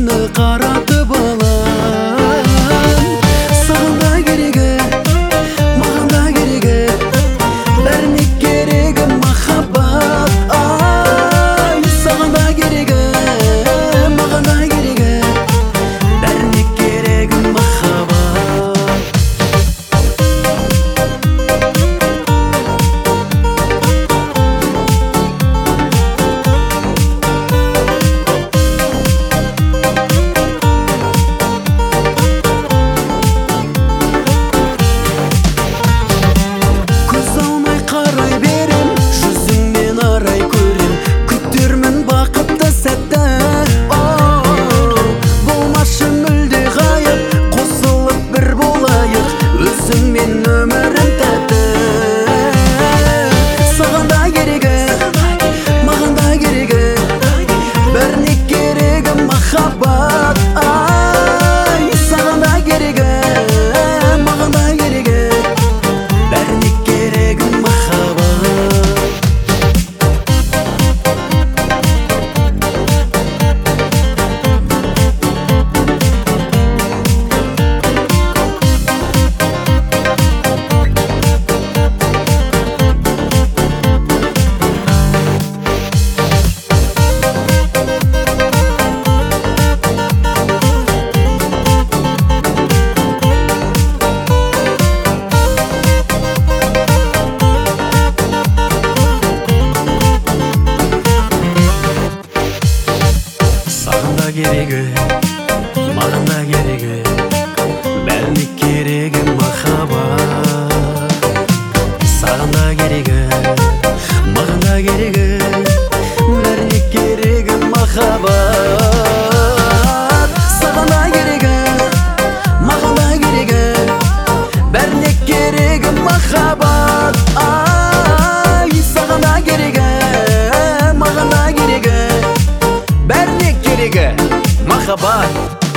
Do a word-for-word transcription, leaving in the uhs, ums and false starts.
көзімді қаратып алам. Саған да керегі, маған да керегі, бәріне керегі махаббат. Ай, саған да керегі, маған да керегі, бәріне керегі махаббат. Көз алмай қарай берем, жүзіңнен арай көрем, күтермін бақытты сәтті. Болмашы мүлде ғайып, қосылып бір болайық, өзіңмен өмірім тәтті. Саған да керегі, маған да керегі, бәріне керегі махаббат. Ай, саған да керегі, маған да керегі, бәріне керегі махаббат. Саған да керегі, маған да керегі, бәріне керегі махаббат. Саған да керегі, маған да керегі, бәріне керегі махаббат. Саған да керегі, маған да керегі, бәріне керегі махаббат. Ай, саған да керегі, маған да керегі, бәріне керегі махаббат.